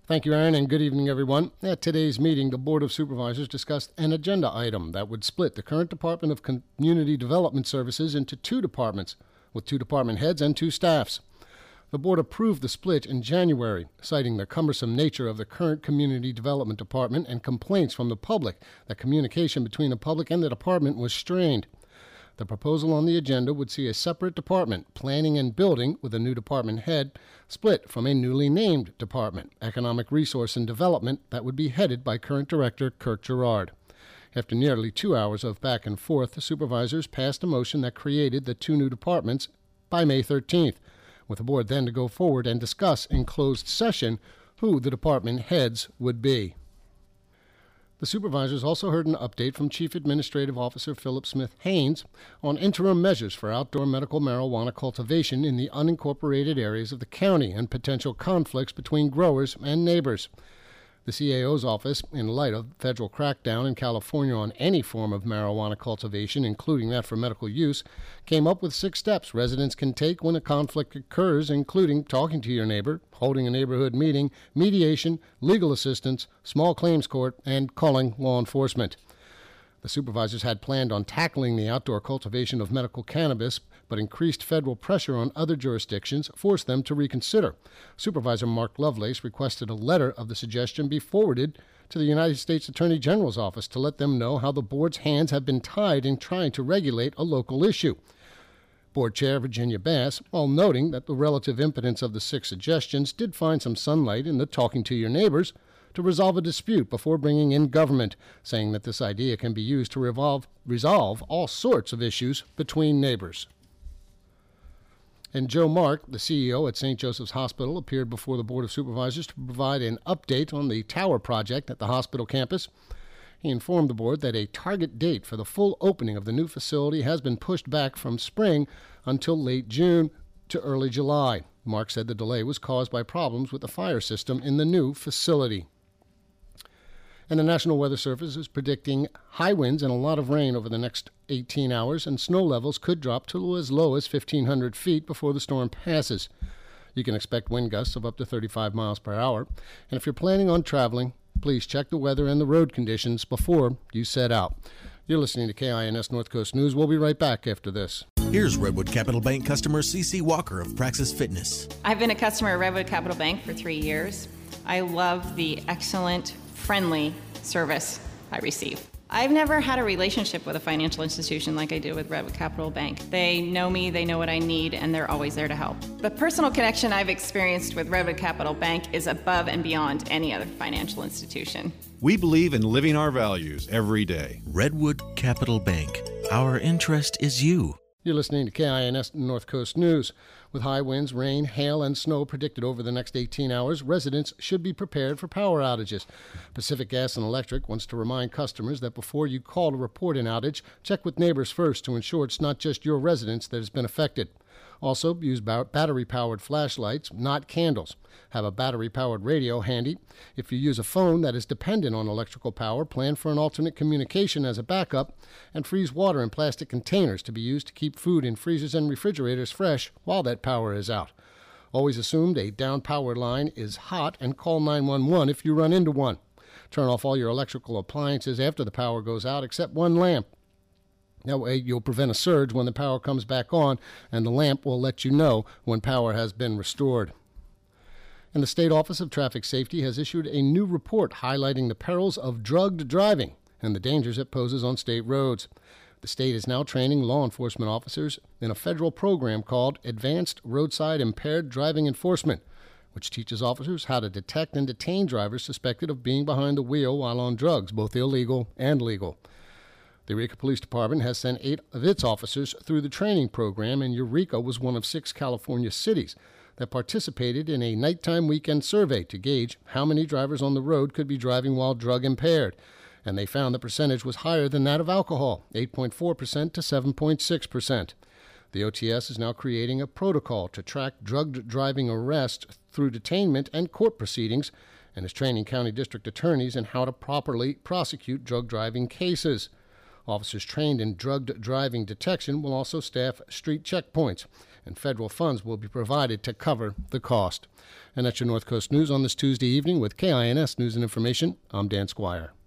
Thank you, Aaron, and good evening, everyone. At today's meeting, the Board of Supervisors discussed an agenda item that would split the current Department of Community Development Services into two departments, with two department heads and two staffs. The board approved the split in January, citing the cumbersome nature of the current Community Development Department and complaints from the public that communication between the public and the department was strained. The proposal on the agenda would see a separate department, Planning and Building, with a new department head, split from a newly named department, Economic Resource and Development, that would be headed by current director Kirk Gerard. After nearly 2 hours of back and forth, the supervisors passed a motion that created the two new departments by May 13th, with the board then to go forward and discuss in closed session who the department heads would be. The supervisors also heard an update from Chief Administrative Officer Philip Smith Haynes on interim measures for outdoor medical marijuana cultivation in the unincorporated areas of the county and potential conflicts between growers and neighbors. The CAO's office, in light of federal crackdown in California on any form of marijuana cultivation, including that for medical use, came up with 6 steps residents can take when a conflict occurs, including talking to your neighbor, holding a neighborhood meeting, mediation, legal assistance, small claims court, and calling law enforcement. The supervisors had planned on tackling the outdoor cultivation of medical cannabis, but increased federal pressure on other jurisdictions forced them to reconsider. Supervisor Mark Lovelace requested a letter of the suggestion be forwarded to the United States Attorney General's office to let them know how the board's hands have been tied in trying to regulate a local issue. Board Chair Virginia Bass, while noting that the relative impotence of the 6 suggestions, did find some sunlight in the talking to your neighbors to resolve a dispute before bringing in government, saying that this idea can be used to resolve all sorts of issues between neighbors. And Joe Mark, the CEO at St. Joseph's Hospital, appeared before the Board of Supervisors to provide an update on the tower project at the hospital campus. He informed the board that a target date for the full opening of the new facility has been pushed back from spring until late June to early July. Mark said the delay was caused by problems with the fire system in the new facility. And the National Weather Service is predicting high winds and a lot of rain over the next 18 hours, and snow levels could drop to as low as 1,500 feet before the storm passes. You can expect wind gusts of up to 35 miles per hour. And if you're planning on traveling, please check the weather and the road conditions before you set out. You're listening to KINS North Coast News. We'll be right back after this. Here's Redwood Capital Bank customer CC Walker of Praxis Fitness. I've been a customer of Redwood Capital Bank for 3 years. I love the excellent, friendly service I receive. I've never had a relationship with a financial institution like I do with Redwood Capital Bank. They know me, they know what I need, and they're always there to help. The personal connection I've experienced with Redwood Capital Bank is above and beyond any other financial institution. We believe in living our values every day. Redwood Capital Bank. Our interest is you. You're listening to KINS North Coast News. With high winds, rain, hail, and snow predicted over the next 18 hours, residents should be prepared for power outages. Pacific Gas and Electric wants to remind customers that before you call to report an outage, check with neighbors first to ensure it's not just your residence that has been affected. Also, use battery-powered flashlights, not candles. Have a battery-powered radio handy. If you use a phone that is dependent on electrical power, plan for an alternate communication as a backup, and freeze water in plastic containers to be used to keep food in freezers and refrigerators fresh while that power is out. Always assume a down power line is hot and call 911 if you run into one. Turn off all your electrical appliances after the power goes out except one lamp. That way you'll prevent a surge when the power comes back on, and the lamp will let you know when power has been restored. And the State Office of Traffic Safety has issued a new report highlighting the perils of drugged driving and the dangers it poses on state roads. The state is now training law enforcement officers in a federal program called Advanced Roadside Impaired Driving Enforcement, which teaches officers how to detect and detain drivers suspected of being behind the wheel while on drugs, both illegal and legal. The Eureka Police Department has sent 8 of its officers through the training program, and Eureka was one of 6 California cities that participated in a nighttime weekend survey to gauge how many drivers on the road could be driving while drug impaired. And they found the percentage was higher than that of alcohol, 8.4% to 7.6%. The OTS is now creating a protocol to track drugged driving arrest through detainment and court proceedings, and is training county district attorneys in how to properly prosecute drug driving cases. Officers trained in drugged driving detection will also staff street checkpoints, and federal funds will be provided to cover the cost. And that's your North Coast News on this Tuesday evening with KINS News and Information. I'm Dan Squire.